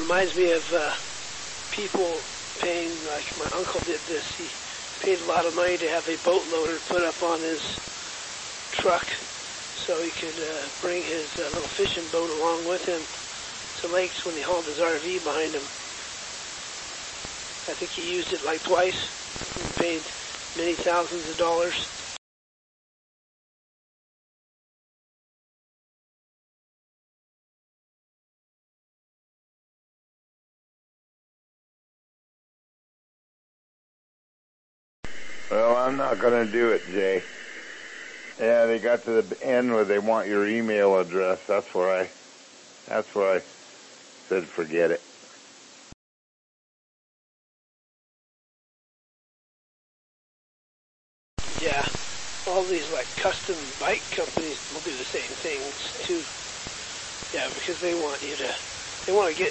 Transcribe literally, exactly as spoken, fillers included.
reminds me of uh, people paying, like my uncle did this. He paid a lot of money to have a boat loader put up on his truck so he could uh, bring his uh, little fishing boat along with him to lakes when he hauled his R V behind him. I think he used it like twice and paid many thousands of dollars. Well, I'm not going to do it, Jay. Yeah, they got to the end where they want your email address. That's where I, that's where I said forget it. Yeah, all these like custom bike companies will do the same things too. Yeah, because they want you to, they want to get